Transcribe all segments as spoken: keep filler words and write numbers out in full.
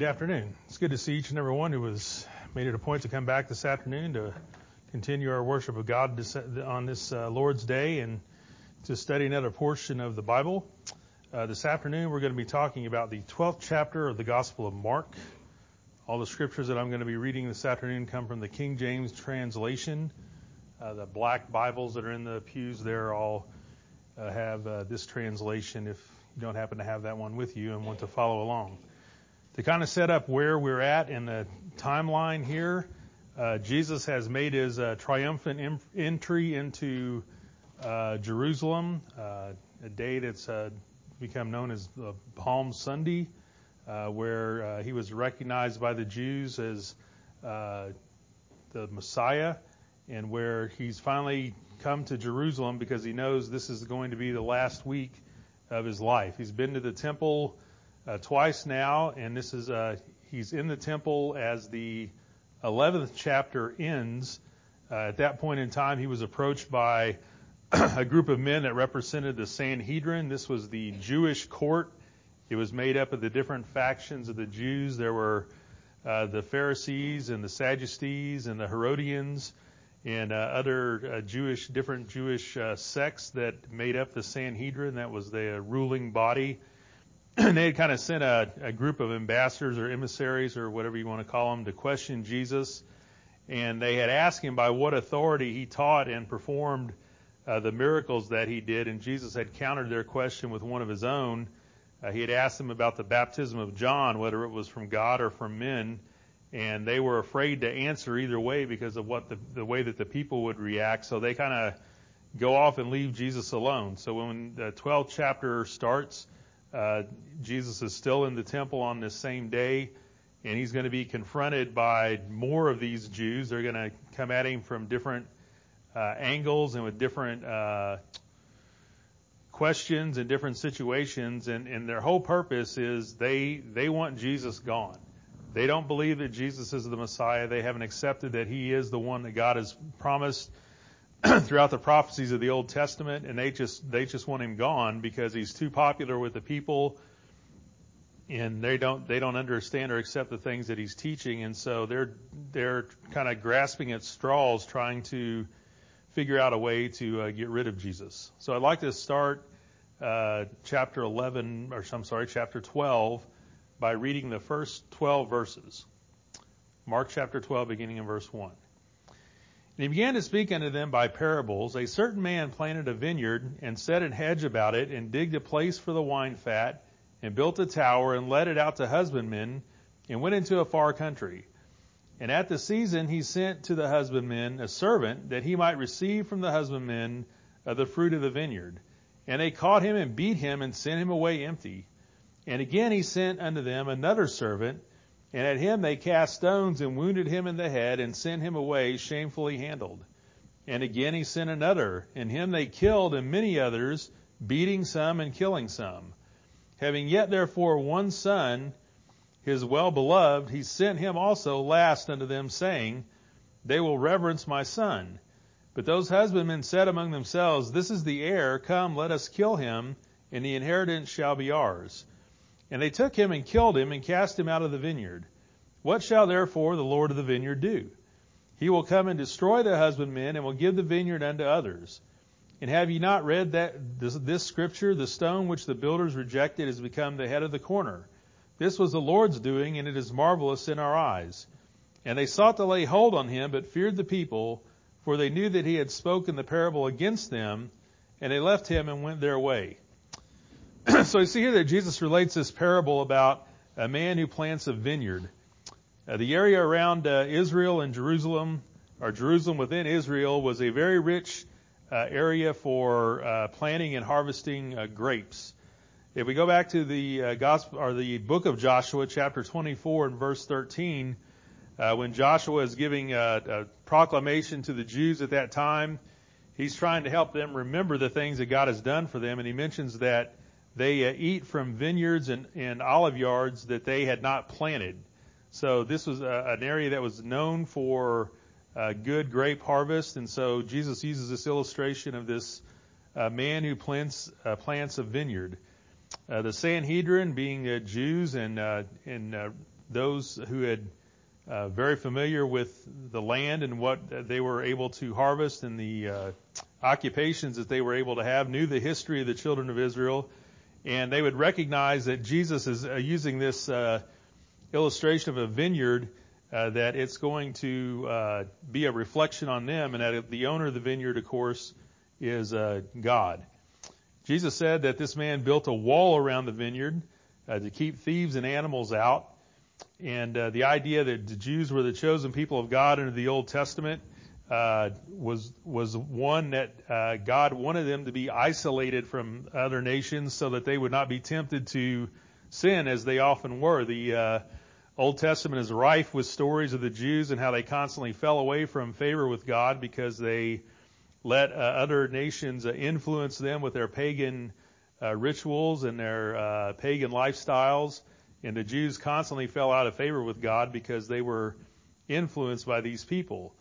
Good afternoon. It's good to see each and every one who has made it a point to come back this afternoon to continue our worship of God on this uh, Lord's Day and to study another portion of the Bible. Uh, this afternoon we're going to be talking about the twelfth chapter of the Gospel of Mark. All the scriptures that I'm going to be reading this afternoon come from the King James translation. Uh, the black Bibles that are in the pews there all uh, have uh, this translation if you don't happen to have that one with you and want to follow along. To kind of set up where we're at in the timeline here, uh, Jesus has made his uh, triumphant em- entry into uh, Jerusalem, uh, a day that's uh, become known as uh, Palm Sunday, uh, where uh, he was recognized by the Jews as uh, the Messiah, and where he's finally come to Jerusalem because he knows this is going to be the last week of his life. He's been to the temple Uh, twice now, and this is uh, he's in the temple as the eleventh chapter ends. Uh, at that point in time, he was approached by a group of men that represented the Sanhedrin. This was the Jewish court. It was made up of the different factions of the Jews. There were uh, the Pharisees and the Sadducees and the Herodians and uh, other uh, Jewish, different Jewish uh, sects that made up the Sanhedrin. That was the ruling body. They had kind of sent a, a group of ambassadors or emissaries or whatever you want to call them to question Jesus. And they had asked him by what authority he taught and performed uh, the miracles that he did. And Jesus had countered their question with one of his own. Uh, he had asked them about the baptism of John, whether it was from God or from men. And they were afraid to answer either way because of what the, the way that the people would react. So they kind of go off and leave Jesus alone. So when the twelfth chapter starts, Uh, Jesus is still in the temple on this same day, and he's going to be confronted by more of these Jews. They're going to come at him from different uh, angles and with different uh, questions and different situations, and, and their whole purpose is they they want Jesus gone. They don't believe that Jesus is the Messiah. They haven't accepted that he is the one that God has promised throughout the prophecies of the Old Testament, and they just they just want him gone because he's too popular with the people, and they don't they don't understand or accept the things that he's teaching, and so they're they're kind of grasping at straws, trying to figure out a way to uh, get rid of Jesus. So I'd like to start uh, chapter eleven, or I'm sorry, chapter twelve, by reading the first twelve verses. Mark chapter twelve, beginning in verse one. And he began to speak unto them by parables. A certain man planted a vineyard and set an hedge about it and digged a place for the wine fat and built a tower and let it out to husbandmen and went into a far country. And at the season he sent to the husbandmen a servant that he might receive from the husbandmen of the fruit of the vineyard. And they caught him and beat him and sent him away empty. And again he sent unto them another servant, and at him they cast stones and wounded him in the head and sent him away shamefully handled. And again he sent another, and him they killed, and many others, beating some and killing some. Having yet therefore one son, his well-beloved, he sent him also last unto them, saying, They will reverence my son. But those husbandmen said among themselves, This is the heir, come, let us kill him, and the inheritance shall be ours. And they took him and killed him and cast him out of the vineyard. What shall therefore the Lord of the vineyard do? He will come and destroy the husbandmen and will give the vineyard unto others. And have ye not read that this, this scripture, the stone which the builders rejected has become the head of the corner? This was the Lord's doing, and it is marvelous in our eyes. And they sought to lay hold on him, but feared the people, for they knew that he had spoken the parable against them, and they left him and went their way. So you see here that Jesus relates this parable about a man who plants a vineyard. Uh, the area around uh, Israel and Jerusalem, or Jerusalem within Israel, was a very rich uh, area for uh, planting and harvesting uh, grapes. If we go back to the uh, gospel or the book of Joshua, chapter twenty-four and verse thirteen, uh, when Joshua is giving a, a proclamation to the Jews at that time, he's trying to help them remember the things that God has done for them, and he mentions that they uh, eat from vineyards and, and olive yards that they had not planted. So this was a, an area that was known for uh, good grape harvest, and so Jesus uses this illustration of this uh, man who plants uh, plants a vineyard. Uh, the Sanhedrin, being uh, Jews and uh, and uh, those who had uh, very familiar with the land and what they were able to harvest and the uh, occupations that they were able to have, knew the history of the children of Israel, and they would recognize that Jesus is uh, using this uh, illustration of a vineyard, uh, that it's going to uh, be a reflection on them, and that the owner of the vineyard, of course, is uh, God. Jesus said that this man built a wall around the vineyard uh, to keep thieves and animals out. And uh, the idea that the Jews were the chosen people of God under the Old Testament uh, was was one that uh, God wanted them to be isolated from other nations so that they would not be tempted to sin as they often were. The uh, Old Testament is rife with stories of the Jews and how they constantly fell away from favor with God because they let uh, other nations uh, influence them with their pagan uh, rituals and their uh, pagan lifestyles. And the Jews constantly fell out of favor with God because they were influenced by these people.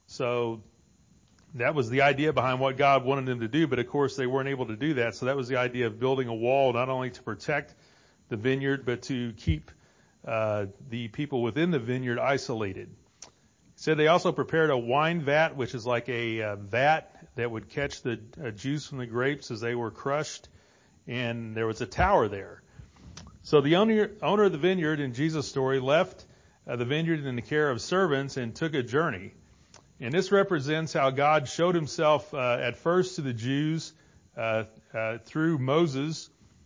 So that was the idea behind what God wanted them to do, but of course they weren't able to do that. So that was the idea of building a wall, not only to protect the vineyard, but to keep uh, the people within the vineyard isolated. Said they also prepared a wine vat, which is like a uh, vat that would catch the uh, juice from the grapes as they were crushed, and there was a tower there. So the owner, owner of the vineyard in Jesus' story left uh, the vineyard in the care of servants and took a journey. And this represents how God showed himself uh, at first to the Jews uh, uh, through Moses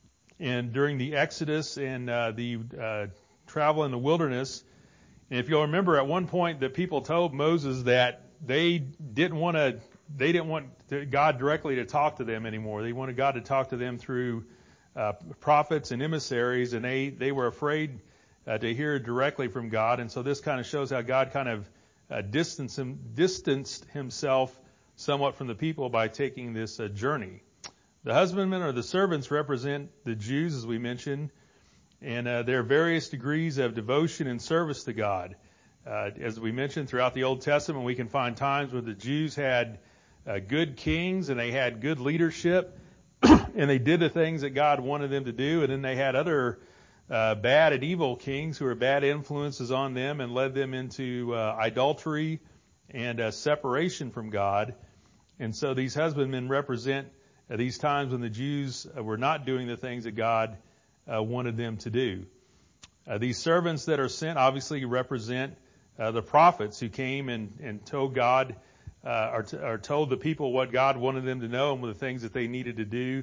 and during the Exodus and uh, the uh, travel in the wilderness. And if you'll remember, at one point the people told Moses that they didn't want to, they didn't want God directly to talk to them anymore. They wanted God to talk to them through uh, prophets and emissaries, and they they were afraid uh, to hear directly from God. And so this kind of shows how God kind of uh, distanced him, distanced himself somewhat from the people by taking this uh, journey. The husbandmen or the servants represent the Jews, as we mentioned. And uh, there are various degrees of devotion and service to God. Uh, as we mentioned, throughout the Old Testament, we can find times where the Jews had uh, good kings and they had good leadership, and they did the things that God wanted them to do. And then they had other uh, bad and evil kings who were bad influences on them and led them into uh, idolatry and uh, separation from God. And so these husbandmen represent uh, these times when the Jews uh, were not doing the things that God Uh, wanted them to do. Uh, these servants that are sent obviously represent uh, the prophets who came and, and told God, uh, or, t- or told the people what God wanted them to know and the things that they needed to do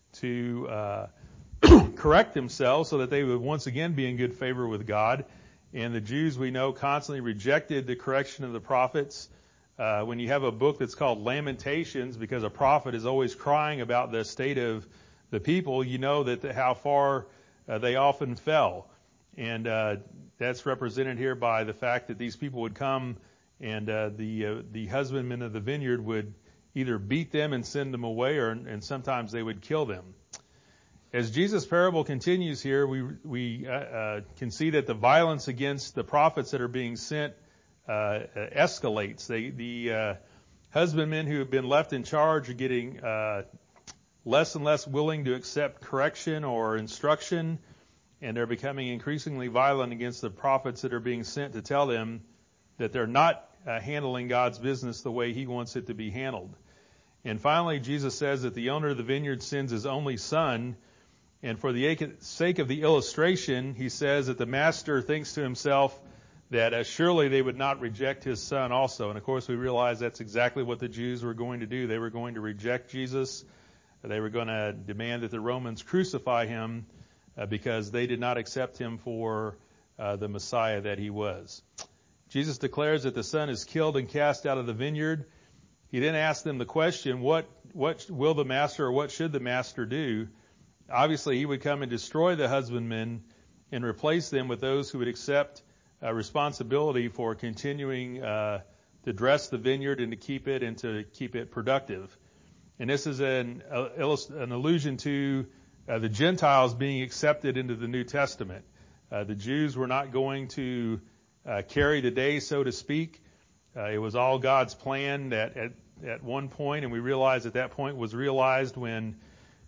to uh, correct themselves so that they would once again be in good favor with God. And the Jews, we know, constantly rejected the correction of the prophets. Uh, when you have a book that's called Lamentations, because a prophet is always crying about the state of the people, you know that the, how far uh, they often fell. And uh, that's represented here by the fact that these people would come and uh, the uh, the husbandmen of the vineyard would either beat them and send them away, or and sometimes they would kill them. As Jesus' parable continues here, we we uh, uh, can see that the violence against the prophets that are being sent uh, escalates. They, the uh, husbandmen who have been left in charge are getting uh, less and less willing to accept correction or instruction, and they're becoming increasingly violent against the prophets that are being sent to tell them that they're not uh, handling God's business the way he wants it to be handled. And finally, Jesus says that the owner of the vineyard sends his only son, and for the sake of the illustration, he says that the master thinks to himself that uh, surely they would not reject his son also. And of course, we realize that's exactly what the Jews were going to do. They were going to reject Jesus. They were going to demand that the Romans crucify him uh, because they did not accept him for uh, the Messiah that he was. Jesus declares that the son is killed and cast out of the vineyard. He then asks them the question, what, what will the master or what should the master do? Obviously, he would come and destroy the husbandmen and replace them with those who would accept uh, responsibility for continuing uh, to dress the vineyard and to keep it and to keep it productive. And this is an, an allusion to uh, the Gentiles being accepted into the New Testament. Uh, the Jews were not going to uh, carry the day, so to speak. Uh, it was all God's plan that at, at one point, and we realize at that point was realized when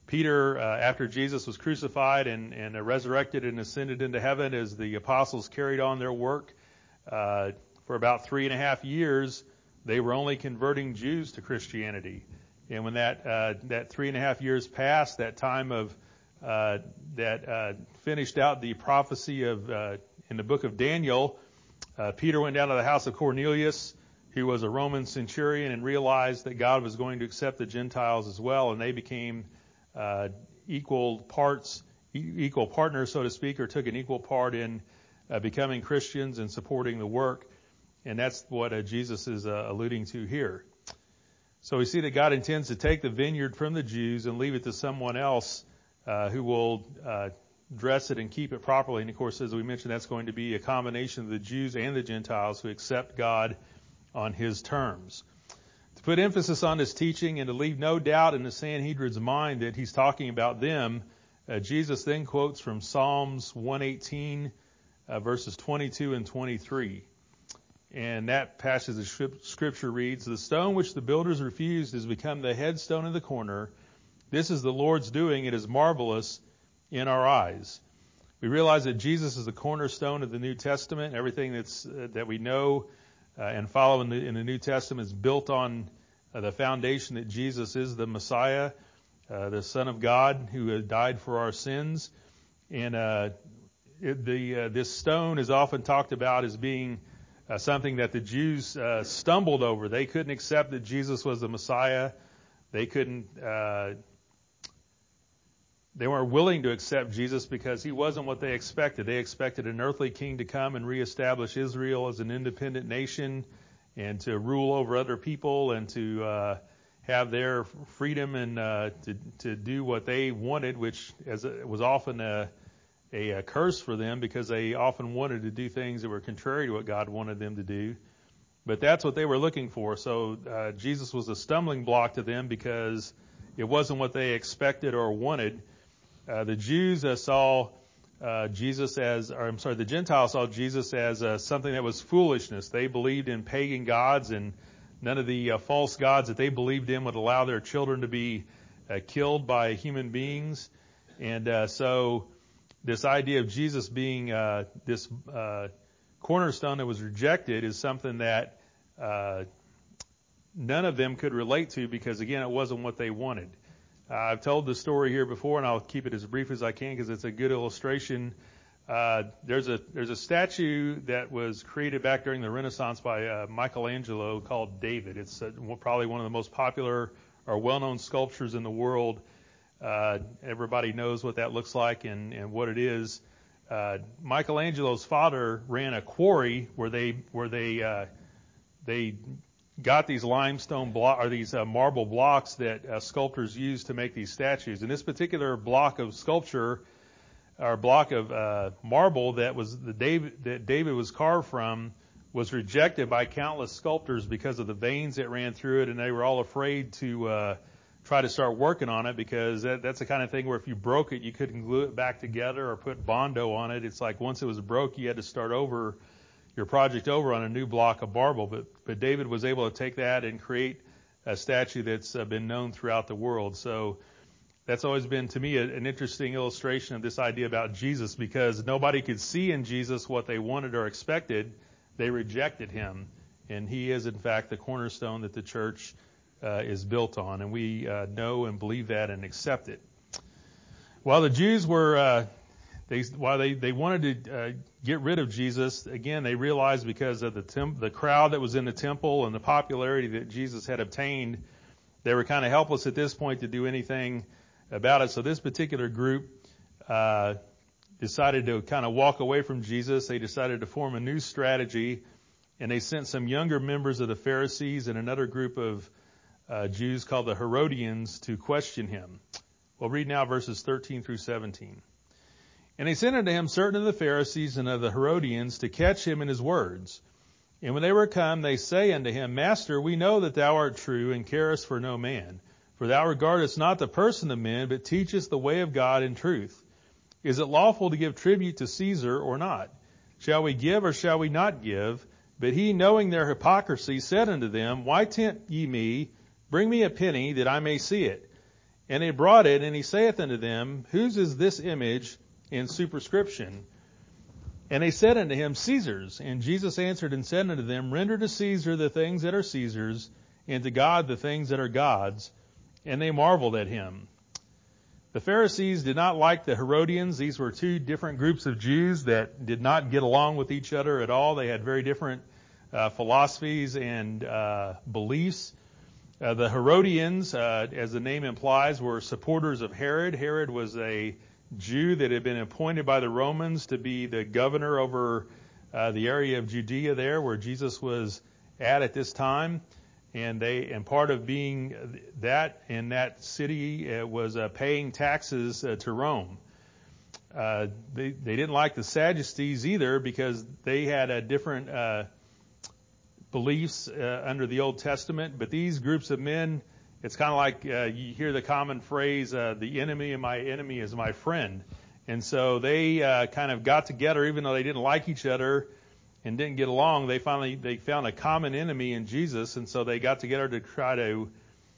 Peter, uh, after Jesus was crucified and, and uh, resurrected and ascended into heaven, as the apostles carried on their work, uh, for about three and a half years, they were only converting Jews to Christianity. And when that uh, that three and a half years passed, that time of uh, that uh, finished out the prophecy of uh, in the book of Daniel, uh, Peter went down to the house of Cornelius, who was a Roman centurion, and realized that God was going to accept the Gentiles as well, and they became uh, equal parts, e- equal partners, so to speak, or took an equal part in uh, becoming Christians and supporting the work. And that's what uh, Jesus is uh, alluding to here. So we see that God intends to take the vineyard from the Jews and leave it to someone else uh, who will uh, dress it and keep it properly. And of course, as we mentioned, that's going to be a combination of the Jews and the Gentiles who accept God on his terms. To put emphasis on this teaching and to leave no doubt in the Sanhedrin's mind that he's talking about them, uh, Jesus then quotes from Psalms one eighteen, uh, verses twenty-two and twenty-three. And that passage of Scripture reads, "The stone which the builders refused has become the headstone of the corner. This is the Lord's doing. It is marvelous in our eyes." We realize that Jesus is the cornerstone of the New Testament. Everything that's uh, that we know uh, and follow in the, in the New Testament is built on uh, the foundation that Jesus is the Messiah, uh, the Son of God, who has died for our sins. And uh, it, the uh, this stone is often talked about as being Uh, something that the Jews uh, stumbled over. They couldn't accept that Jesus was the Messiah. They couldn't, uh, they weren't willing to accept Jesus because he wasn't what they expected. They expected an earthly king to come and reestablish Israel as an independent nation and to rule over other people and to uh, have their freedom and uh, to, to do what they wanted, which as a, was often a A, a curse for them because they often wanted to do things that were contrary to what God wanted them to do. But that's what they were looking for. So uh, Jesus was a stumbling block to them because it wasn't what they expected or wanted. Uh, the Jews uh, saw uh, Jesus as, or I'm sorry, the Gentiles saw Jesus as uh, something that was foolishness. They believed in pagan gods, and none of the uh, false gods that they believed in would allow their children to be uh, killed by human beings. And uh, so this idea of Jesus being uh, this uh, cornerstone that was rejected is something that uh, none of them could relate to because, again, it wasn't what they wanted. Uh, I've told the story here before, and I'll keep it as brief as I can because it's a good illustration. Uh, there's a there's a statue that was created back during the Renaissance by uh, Michelangelo called David. It's uh, probably one of the most popular or well-known sculptures in the world. Uh, everybody knows what that looks like and, and what it is. Uh, Michelangelo's father ran a quarry where they where they uh, they got these limestone block or these uh, marble blocks that uh, sculptors use to make these statues. And this particular block of sculpture or block of uh, marble that was the David that David was carved from was rejected by countless sculptors because of the veins that ran through it, and they were all afraid to uh, try to start working on it because that, that's the kind of thing where if you broke it, you couldn't glue it back together or put Bondo on it. It's like once it was broke, you had to start over your project over on a new block of marble. But, but David was able to take that and create a statue that's uh, been known throughout the world. So that's always been, to me, a, an interesting illustration of this idea about Jesus because nobody could see in Jesus what they wanted or expected. They rejected him. And he is, in fact, the cornerstone that the church Uh, is built on, and we uh, know and believe that and accept it. While the Jews were, uh, they, while they, they wanted to uh, get rid of Jesus, again, they realized because of the temp- the crowd that was in the temple and the popularity that Jesus had obtained, they were kind of helpless at this point to do anything about it. So this particular group uh, decided to kind of walk away from Jesus. They decided to form a new strategy, and they sent some younger members of the Pharisees and another group of Uh, Jews called the Herodians to question him. We'll read now verses thirteen through seventeen. "And they sent unto him certain of the Pharisees and of the Herodians to catch him in his words. And when they were come, they say unto him, Master, we know that thou art true and carest for no man. For thou regardest not the person of men, but teachest the way of God in truth. Is it lawful to give tribute to Caesar or not? Shall we give or shall we not give? But he, knowing their hypocrisy, said unto them, Why tempt ye me? Bring me a penny that I may see it. And they brought it, and he saith unto them, Whose is this image in superscription? And they said unto him, Caesar's. And Jesus answered and said unto them, Render to Caesar the things that are Caesar's, and to God the things that are God's. And they marveled at him. The Pharisees did not like the Herodians. These were two different groups of Jews that did not get along with each other at all. They had very different uh, philosophies and uh, beliefs. Uh, the Herodians, uh, as the name implies, were supporters of Herod. Herod was a Jew that had been appointed by the Romans to be the governor over uh, the area of Judea there where Jesus was at at this time. And they, and part of being that in that city uh, was uh, paying taxes uh, to Rome. Uh, they, they didn't like the Sadducees either because they had a different uh, beliefs uh, under the Old Testament. But these groups of men, it's kind of like uh, you hear the common phrase, uh, the enemy of my enemy is my friend. And so they uh, kind of got together, even though they didn't like each other and didn't get along. They finally they found a common enemy in Jesus, and so they got together to try to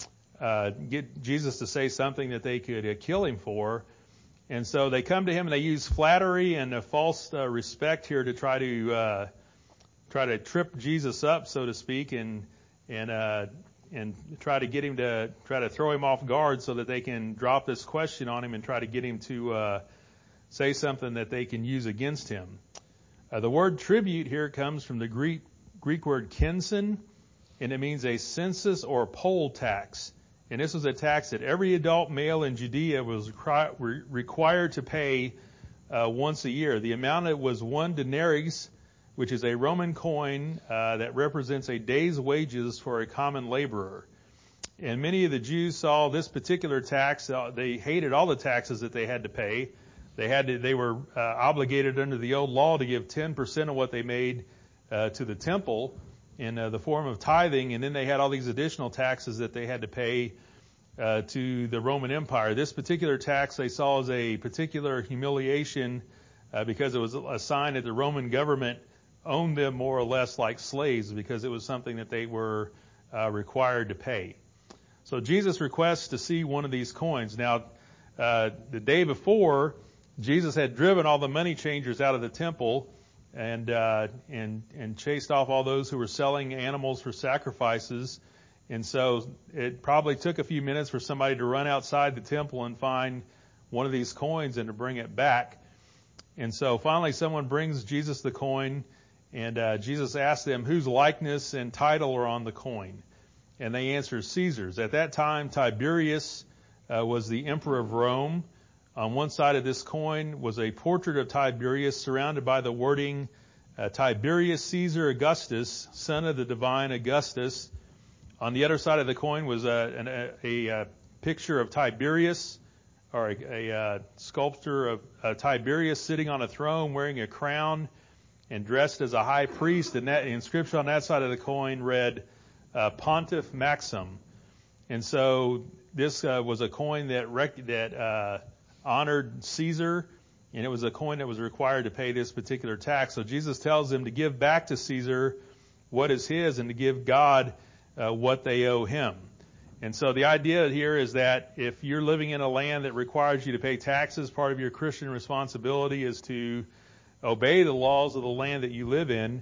uh, get Jesus to say something that they could uh, kill him for. And so they come to him and they use flattery and a false uh, respect here to try to uh, try to trip Jesus up, so to speak, and and uh, and try to get him to try to throw him off guard so that they can drop this question on him and try to get him to uh, say something that they can use against him. Uh, the word tribute here comes from the Greek Greek word kinson, and it means a census or poll tax. And this was a tax that every adult male in Judea was re- required to pay uh, once a year. The amount it was one denarius, which is a Roman coin uh, that represents a day's wages for a common laborer. And many of the Jews saw this particular tax. Uh, they hated all the taxes that they had to pay. They had to, they were uh, obligated under the old law to give ten percent of what they made uh, to the temple in uh, the form of tithing, and then they had all these additional taxes that they had to pay uh, to the Roman Empire. This particular tax they saw as a particular humiliation uh, because it was a sign that the Roman government owned them more or less like slaves because it was something that they were uh, required to pay. So Jesus requests to see one of these coins. Now, uh, the day before, Jesus had driven all the money changers out of the temple and uh, and and chased off all those who were selling animals for sacrifices. And so it probably took a few minutes for somebody to run outside the temple and find one of these coins and to bring it back. And so finally someone brings Jesus the coin, and uh, Jesus asks them whose likeness and title are on the coin. And they answer Caesar's. At that time, Tiberius uh, was the emperor of Rome. On one side of this coin was a portrait of Tiberius surrounded by the wording, uh, Tiberius Caesar Augustus, son of the divine Augustus. On the other side of the coin was a, an, a, a, a picture of Tiberius, or a, a, a sculpture of uh, Tiberius sitting on a throne wearing a crown and dressed as a high priest. And that the inscription on that side of the coin read, uh, Pontiff Maxim. And so this uh, was a coin that rec- that uh, honored Caesar, and it was a coin that was required to pay this particular tax. So Jesus tells them to give back to Caesar what is his and to give God uh, what they owe him. And so the idea here is that if you're living in a land that requires you to pay taxes, part of your Christian responsibility is to obey the laws of the land that you live in,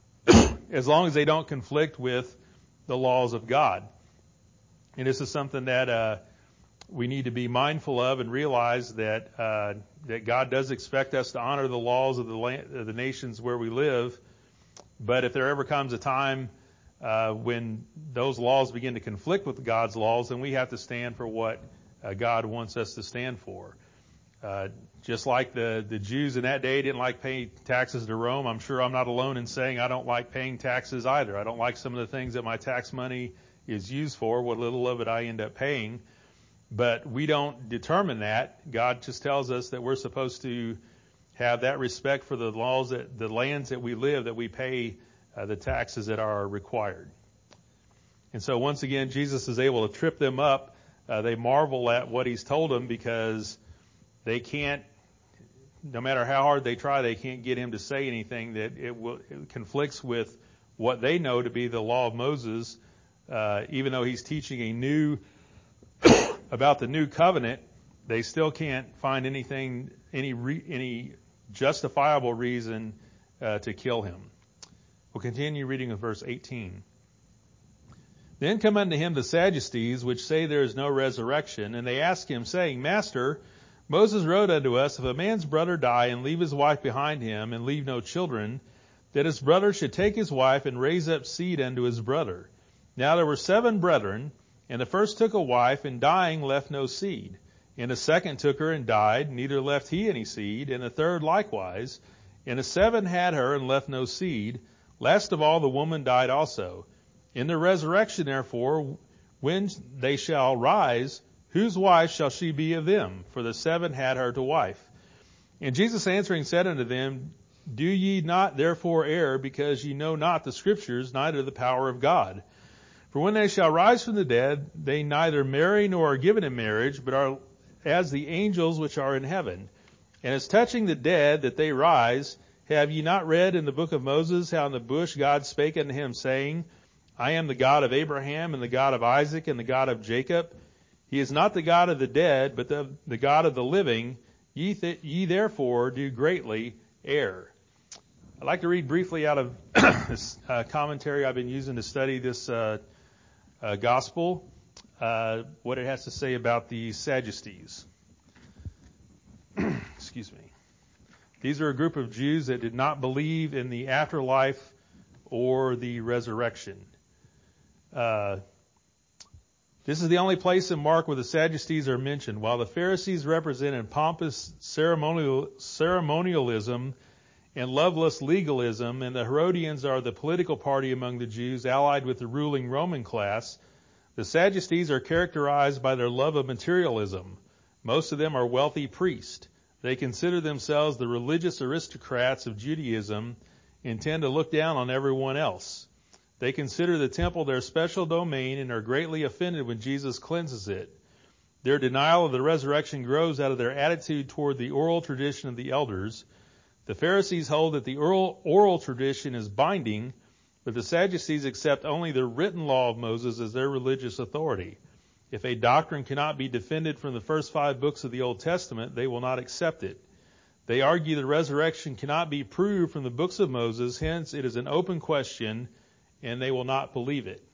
as long as they don't conflict with the laws of God. And this is something that uh, we need to be mindful of and realize that uh, that God does expect us to honor the laws of the land, of the nations where we live. But if there ever comes a time uh, when those laws begin to conflict with God's laws, then we have to stand for what uh, God wants us to stand for. Uh, just like the, the Jews in that day didn't like paying taxes to Rome, I'm sure I'm not alone in saying I don't like paying taxes either. I don't like some of the things that my tax money is used for, what little of it I end up paying. But we don't determine that. God just tells us that we're supposed to have that respect for the laws, that the lands that we live, that we pay uh, the taxes that are required. And so once again, Jesus is able to trip them up. Uh, they marvel at what he's told them because they can't, no matter how hard they try, they can't get him to say anything that it, will, it conflicts with what they know to be the law of Moses, uh, even though he's teaching a new about the new covenant, they still can't find anything, any re, any justifiable reason uh, to kill him. We'll continue reading with verse eighteen. Then come unto him the Sadducees, which say there is no resurrection, and they ask him, saying, Master, Moses wrote unto us, if a man's brother die and leave his wife behind him, and leave no children, that his brother should take his wife and raise up seed unto his brother. Now there were seven brethren, and the first took a wife, and dying left no seed. And the second took her and died, neither left he any seed, and the third likewise. And the seven had her and left no seed. Last of all the woman died also. In the resurrection, therefore, when they shall rise, whose wife shall she be of them? For the seven had her to wife. And Jesus answering said unto them, Do ye not therefore err, because ye know not the Scriptures, neither the power of God? For when they shall rise from the dead, they neither marry nor are given in marriage, but are as the angels which are in heaven. And as touching the dead, that they rise, have ye not read in the book of Moses how in the bush God spake unto him, saying, I am the God of Abraham, and the God of Isaac, and the God of Jacob. He is not the God of the dead, but the, the God of the living. Ye, th- ye therefore do greatly err. I'd like to read briefly out of this uh, commentary I've been using to study this uh, uh, gospel, uh, what it has to say about the Sadducees. Excuse me. These are a group of Jews that did not believe in the afterlife or the resurrection. Uh, this is the only place in Mark where the Sadducees are mentioned. While the Pharisees represented pompous ceremonial, ceremonialism and loveless legalism, and the Herodians are the political party among the Jews allied with the ruling Roman class, the Sadducees are characterized by their love of materialism. Most of them are wealthy priests. They consider themselves the religious aristocrats of Judaism and tend to look down on everyone else. They consider the temple their special domain and are greatly offended when Jesus cleanses it. Their denial of the resurrection grows out of their attitude toward the oral tradition of the elders. The Pharisees hold that the oral, oral tradition is binding, but the Sadducees accept only the written law of Moses as their religious authority. If a doctrine cannot be defended from the first five books of the Old Testament, they will not accept it. They argue the resurrection cannot be proved from the books of Moses, hence it is an open question, and they will not believe it.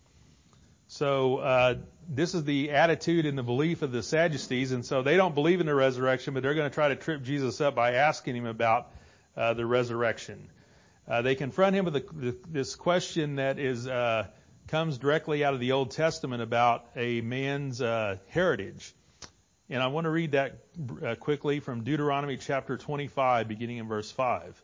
So uh, this is the attitude and the belief of the Sadducees, and so they don't believe in the resurrection, but they're going to try to trip Jesus up by asking him about uh, the resurrection. Uh, they confront him with a, the, this question that is uh, comes directly out of the Old Testament about a man's uh, heritage. And I want to read that uh, quickly from Deuteronomy chapter twenty-five, beginning in verse five.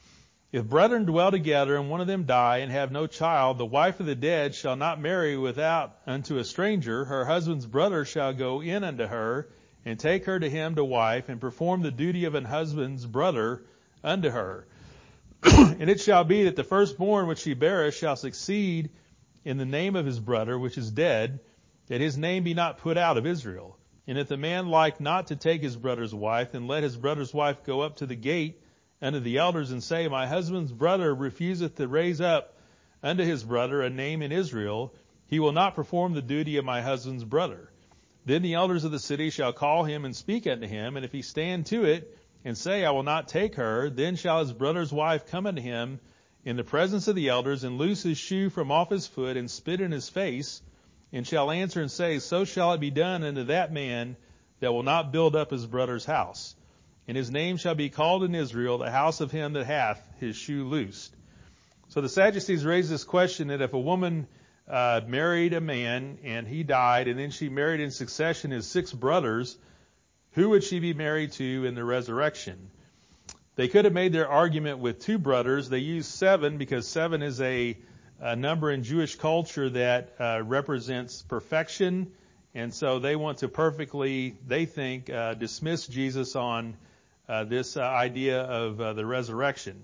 If brethren dwell together, and one of them die, and have no child, the wife of the dead shall not marry without unto a stranger. Her husband's brother shall go in unto her, and take her to him to wife, and perform the duty of an husband's brother unto her. And it shall be that the firstborn which she beareth shall succeed in the name of his brother which is dead, that his name be not put out of Israel. And if the man like not to take his brother's wife, then let his brother's wife go up to the gate unto the elders, and say, My husband's brother refuseth to raise up unto his brother a name in Israel. He will not perform the duty of my husband's brother. Then the elders of the city shall call him and speak unto him, and if he stand to it, and say, I will not take her, then shall his brother's wife come unto him in the presence of the elders, and loose his shoe from off his foot, and spit in his face, and shall answer and say, So shall it be done unto that man that will not build up his brother's house. And his name shall be called in Israel, the house of him that hath his shoe loosed. So the Sadducees raise this question that if a woman uh, married a man and he died, and then she married in succession his six brothers, who would she be married to in the resurrection? They could have made their argument with two brothers. They used seven because seven is a, a number in Jewish culture that uh, represents perfection. And so they want to perfectly, they think, uh, dismiss Jesus on uh, this uh, idea of uh, the resurrection.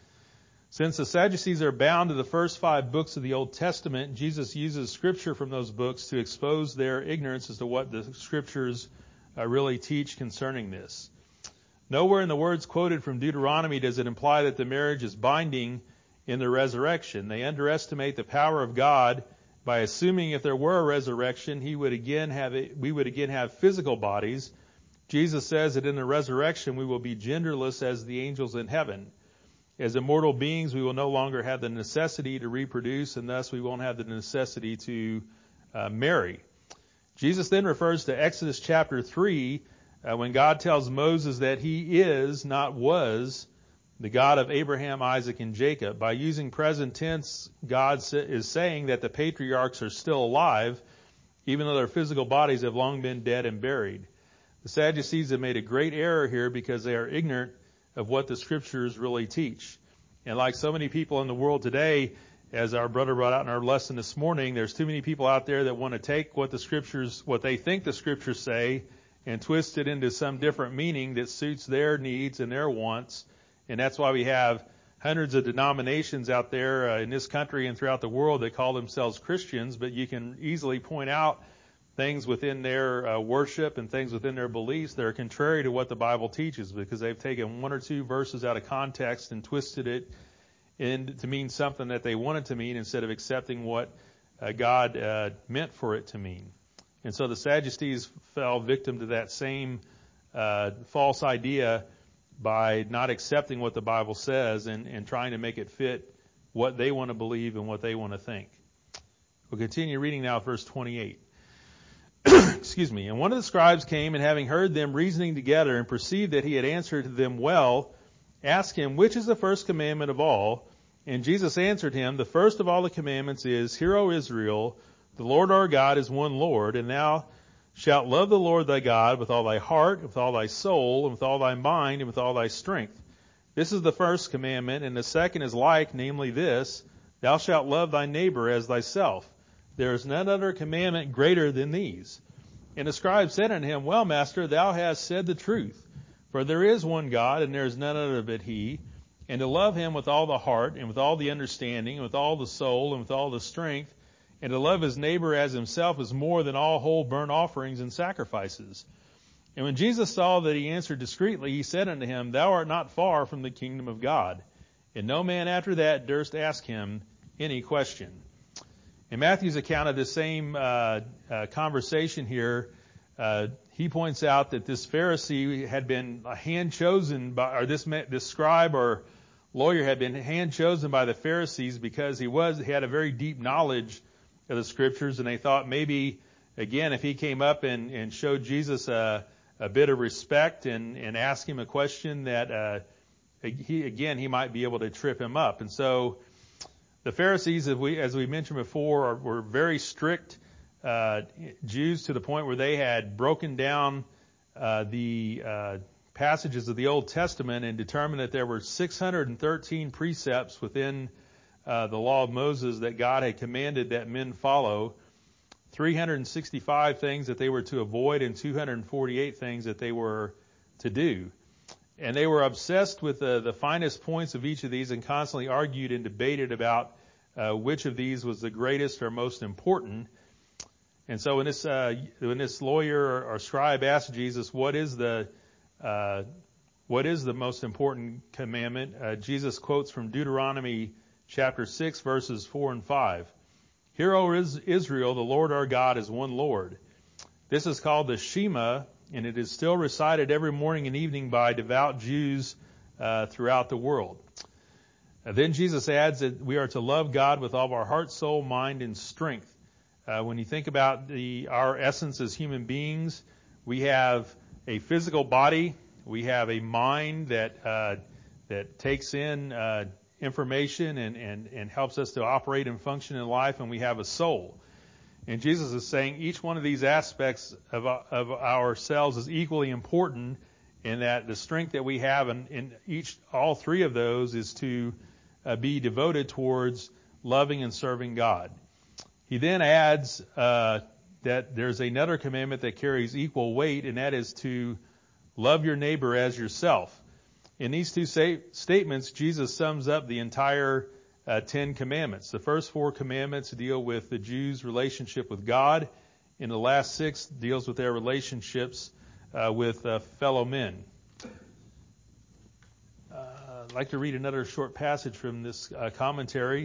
Since the Sadducees are bound to the first five books of the Old Testament, Jesus uses scripture from those books to expose their ignorance as to what the scriptures uh, really teach concerning this. Nowhere in the words quoted from Deuteronomy does it imply that the marriage is binding in the resurrection. They underestimate the power of God by assuming if there were a resurrection, he would again have a, we would again have physical bodies. Jesus says that in the resurrection we will be genderless as the angels in heaven. As immortal beings, we will no longer have the necessity to reproduce, and thus we won't have the necessity to uh, marry. Jesus then refers to Exodus chapter three, uh, when God tells Moses that he is, not was, the God of Abraham, Isaac, and Jacob. By using present tense, God is saying that the patriarchs are still alive, even though their physical bodies have long been dead and buried. The Sadducees have made a great error here because they are ignorant of what the Scriptures really teach. And like so many people in the world today, as our brother brought out in our lesson this morning, there's too many people out there that want to take what the Scriptures, what they think the Scriptures say, and twist it into some different meaning that suits their needs and their wants. And that's why we have hundreds of denominations out there uh, in this country and throughout the world that call themselves Christians, but you can easily point out things within their uh, worship and things within their beliefs that are contrary to what the Bible teaches, because they've taken one or two verses out of context and twisted it in to mean something that they want it to mean instead of accepting what uh, God uh, meant for it to mean. And so the Sadducees fell victim to that same uh, false idea by not accepting what the Bible says and, and trying to make it fit what they want to believe and what they want to think. We'll continue reading now at verse twenty-eight. Excuse me. And one of the scribes came, and having heard them reasoning together and perceived that he had answered them well, asked him, which is the first commandment of all? And Jesus answered him, the first of all the commandments is, Hear, O Israel, the Lord our God is one Lord, and thou shalt love the Lord thy God with all thy heart, with all thy soul, and with all thy mind, and with all thy strength. This is the first commandment, and the second is like, namely this, Thou shalt love thy neighbor as thyself. There is none other commandment greater than these. And the scribe said unto him, Well, master, thou hast said the truth. For there is one God, and there is none other but he. And to love him with all the heart, and with all the understanding, and with all the soul, and with all the strength, and to love his neighbor as himself is more than all whole burnt offerings and sacrifices. And when Jesus saw that he answered discreetly, he said unto him, Thou art not far from the kingdom of God. And no man after that durst ask him any question. In Matthew's account of the same uh, uh, conversation here, uh, he points out that this Pharisee had been hand chosen by, or this this scribe or lawyer had been hand chosen by the Pharisees because he was he had a very deep knowledge of the Scriptures, and they thought maybe again if he came up and, and showed Jesus a, a bit of respect and, and asked him a question that uh, he again he might be able to trip him up. And so the Pharisees, as we, as we mentioned before, are, were very strict uh, Jews to the point where they had broken down uh, the uh, passages of the Old Testament and determined that there were six hundred thirteen precepts within uh, the law of Moses that God had commanded that men follow, three hundred sixty-five things that they were to avoid, and two hundred forty-eight things that they were to do. And they were obsessed with the, the finest points of each of these and constantly argued and debated about uh, which of these was the greatest or most important. And so when this uh, when this lawyer or, or scribe asked Jesus, "What is the uh, what is the most important commandment?" Uh, Jesus quotes from Deuteronomy chapter six, verses four and five. "Hear, O Israel, the Lord our God is one Lord. This is called the Shema, and it is still recited every morning and evening by devout Jews uh, throughout the world." Uh, then Jesus adds that we are to love God with all of our heart, soul, mind, and strength. Uh, when you think about the our essence as human beings, we have a physical body, we have a mind that uh, that takes in uh, information and, and, and helps us to operate and function in life, and we have a soul. And Jesus is saying each one of these aspects of, of ourselves is equally important, in that the strength that we have in, in each, all three of those is to uh, be devoted towards loving and serving God. He then adds uh, that there's another commandment that carries equal weight, and that is to love your neighbor as yourself. In these two say, statements, Jesus sums up the entire Uh, Ten Commandments. The first four commandments deal with the Jews' relationship with God, and the last six deals with their relationships uh, with uh, fellow men. Uh, I'd like to read another short passage from this uh, commentary.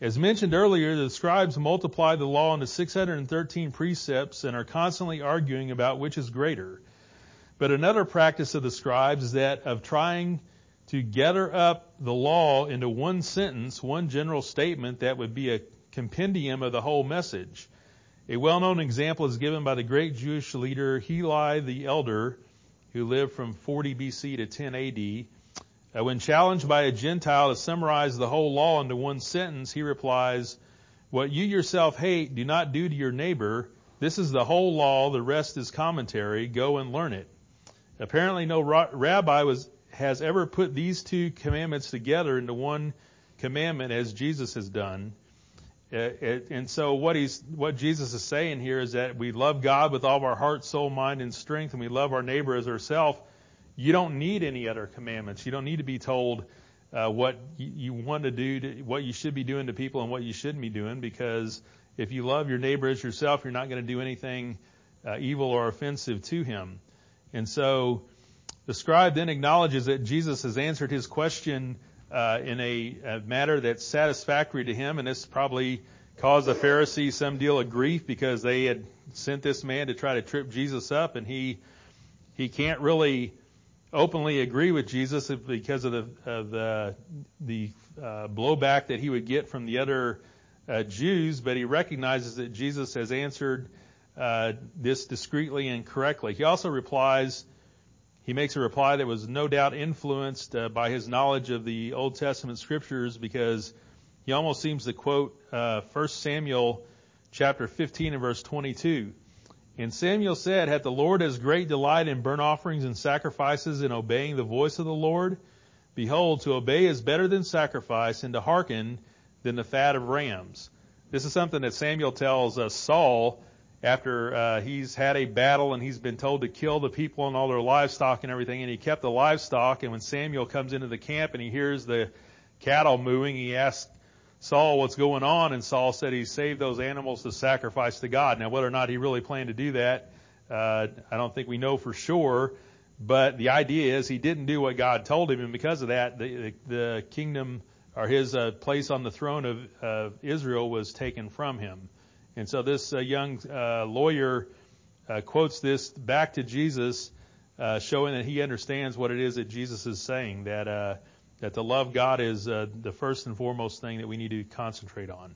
As mentioned earlier, the scribes multiply the law into six hundred thirteen precepts and are constantly arguing about which is greater. But another practice of the scribes is that of trying to gather up the law into one sentence, one general statement that would be a compendium of the whole message. A well-known example is given by the great Jewish leader Heli the Elder, who lived from forty B C to ten A D. Uh, when challenged by a Gentile to summarize the whole law into one sentence, he replies, "What you yourself hate, do not do to your neighbor. This is the whole law. The rest is commentary. Go and learn it." Apparently no ra- rabbi was, has ever put these two commandments together into one commandment as Jesus has done. Uh, it, and so what he's, what Jesus is saying here is that we love God with all of our heart, soul, mind, and strength, and we love our neighbor as ourselves. You don't need any other commandments. You don't need to be told uh, what you, you want to do, to, what you should be doing to people and what you shouldn't be doing, because if you love your neighbor as yourself, you're not going to do anything uh, evil or offensive to him. And so the scribe then acknowledges that Jesus has answered his question uh, in a, a matter that's satisfactory to him, and this probably caused the Pharisees some deal of grief because they had sent this man to try to trip Jesus up, and he he can't really openly agree with Jesus because of the of the the uh, blowback that he would get from the other uh, Jews, but he recognizes that Jesus has answered uh, this discreetly and correctly. He also replies, he makes a reply that was no doubt influenced uh, by his knowledge of the Old Testament scriptures, because he almost seems to quote uh, First Samuel chapter fifteen and verse twenty-two. And Samuel said, "Hath the Lord as great delight in burnt offerings and sacrifices, in obeying the voice of the Lord? Behold, to obey is better than sacrifice, and to hearken than the fat of rams." This is something that Samuel tells uh, Saul after uh, he's had a battle and he's been told to kill the people and all their livestock and everything, and he kept the livestock. And when Samuel comes into the camp and he hears the cattle mooing, he asks Saul what's going on, and Saul said he saved those animals to sacrifice to God. Now, whether or not he really planned to do that, uh, I don't think we know for sure, but the idea is he didn't do what God told him, and because of that, the, the, the kingdom or his uh, place on the throne of uh, Israel was taken from him. And so this uh, young uh, lawyer uh, quotes this back to Jesus, uh, showing that he understands what it is that Jesus is saying, that uh, that to love God is uh, the first and foremost thing that we need to concentrate on.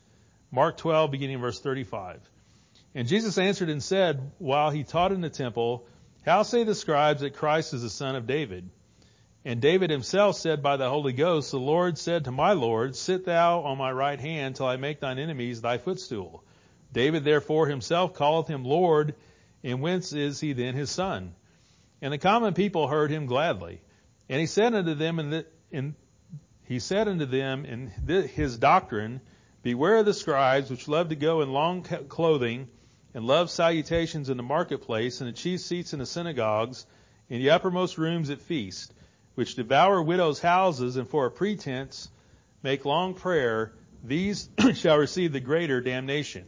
Mark twelve, beginning in verse thirty-five. And Jesus answered and said, while he taught in the temple, "How say the scribes that Christ is the son of David? And David himself said by the Holy Ghost, The Lord said to my Lord, Sit thou on my right hand till I make thine enemies thy footstool. David therefore himself calleth him Lord, and whence is he then his son?" And the common people heard him gladly. And he said unto them in, the, in he said unto them in the, his doctrine, Beware of the scribes which love to go in long clothing, and love salutations in the marketplace, and the chief seats in the synagogues, in the uppermost rooms at feast, which devour widows' houses, and for a pretense make long prayer. These shall receive the greater damnation.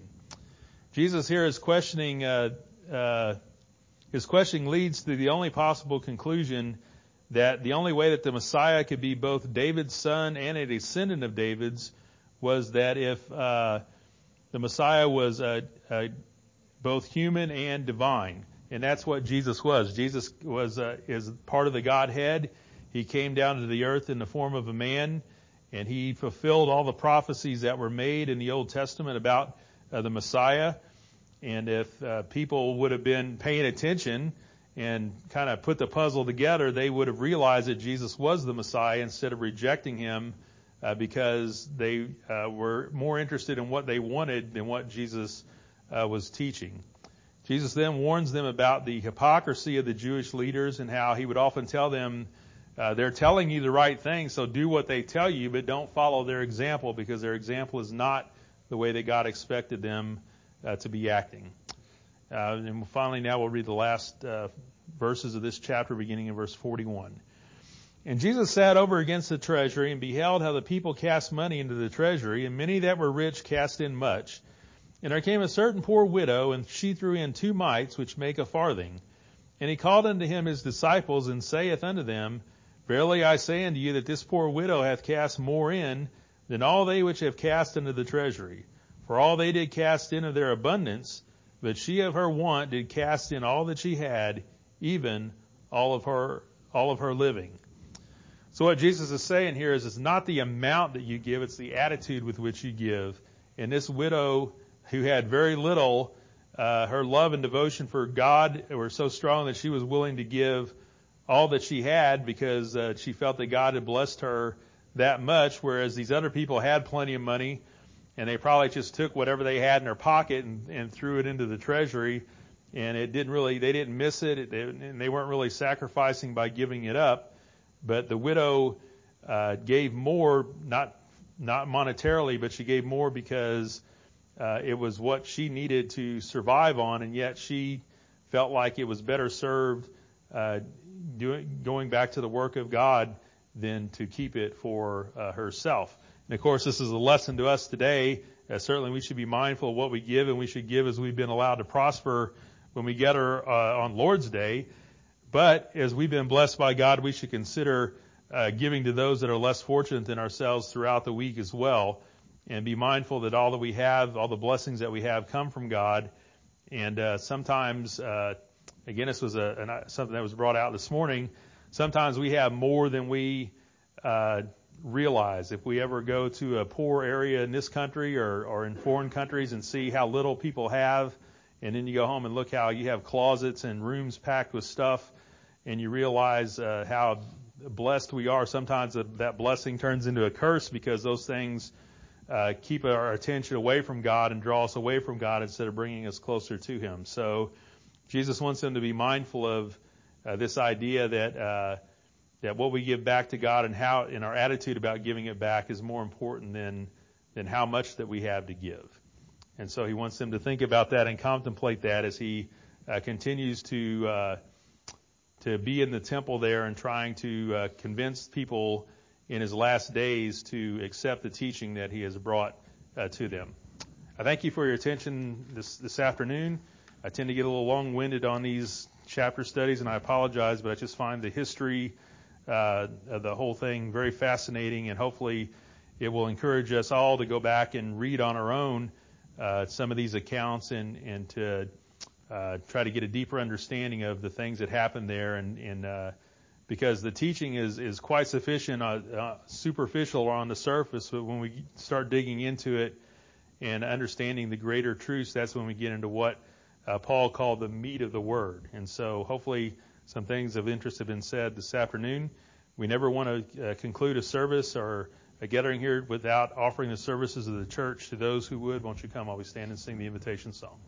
Jesus here is questioning. Uh, uh, his questioning leads to the only possible conclusion, that the only way that the Messiah could be both David's son and a descendant of David's was that if uh, the Messiah was uh, uh, both human and divine. And that's what Jesus was. Jesus was uh, is part of the Godhead. He came down to the earth in the form of a man, and he fulfilled all the prophecies that were made in the Old Testament about uh, the Messiah. And if uh, people would have been paying attention and kind of put the puzzle together, they would have realized that Jesus was the Messiah instead of rejecting him uh, because they uh, were more interested in what they wanted than what Jesus uh, was teaching. Jesus then warns them about the hypocrisy of the Jewish leaders and how he would often tell them, uh, they're telling you the right thing, so do what they tell you, but don't follow their example, because their example is not the way that God expected them uh, to be acting. Uh, and finally, now we'll read the last uh, verses of this chapter, beginning in verse forty-one. And Jesus sat over against the treasury, and beheld how the people cast money into the treasury, and many that were rich cast in much. And there came a certain poor widow, and she threw in two mites, which make a farthing. And he called unto him his disciples, and saith unto them, Verily I say unto you, that this poor widow hath cast more in than all they which have cast into the treasury. For all they did cast in of their abundance, but she of her want did cast in all that she had, even all of her all of her living. So what Jesus is saying here is it's not the amount that you give, it's the attitude with which you give. And this widow who had very little, uh, her love and devotion for God were so strong that she was willing to give all that she had because uh, she felt that God had blessed her that much, whereas these other people had plenty of money and they probably just took whatever they had in their pocket and, and threw it into the treasury, and it didn't really, they didn't miss it, it they, and they weren't really sacrificing by giving it up. But the widow uh, gave more, not not monetarily, but she gave more because uh, it was what she needed to survive on, and yet she felt like it was better served uh, doing going back to the work of God than to keep it for uh, herself. And of course, this is a lesson to us today. Uh, certainly, we should be mindful of what we give, and we should give as we've been allowed to prosper when we get her uh, on Lord's Day. But as we've been blessed by God, we should consider uh, giving to those that are less fortunate than ourselves throughout the week as well, and be mindful that all that we have, all the blessings that we have, come from God. And uh, sometimes, uh, again, this was a, an, something that was brought out this morning. Sometimes we have more than we uh, realize. If we ever go to a poor area in this country or, or in foreign countries and see how little people have, and then you go home and look how you have closets and rooms packed with stuff, and you realize uh, how blessed we are. Sometimes that blessing turns into a curse because those things uh, keep our attention away from God and draw us away from God instead of bringing us closer to Him. So Jesus wants them to be mindful of uh, this idea that uh, that what we give back to God and how, in our attitude about giving it back, is more important than than how much that we have to give. And so He wants them to think about that and contemplate that as He uh, continues to uh, to be in the temple there and trying to uh, convince people in His last days to accept the teaching that He has brought uh, to them. I thank you for your attention this this afternoon. I tend to get a little long-winded on these chapter studies, and I apologize, but I just find the history uh, of the whole thing very fascinating, and hopefully it will encourage us all to go back and read on our own uh, some of these accounts and, and to uh, try to get a deeper understanding of the things that happened there, and, and uh, because the teaching is, is quite sufficient, uh, uh, superficial or on the surface, but when we start digging into it and understanding the greater truths, that's when we get into what uh, Paul called the meat of the Word. And so hopefully some things of interest have been said this afternoon. We never want to uh, conclude a service or a gathering here without offering the services of the church to those who would. Won't you come while we stand and sing the invitation song?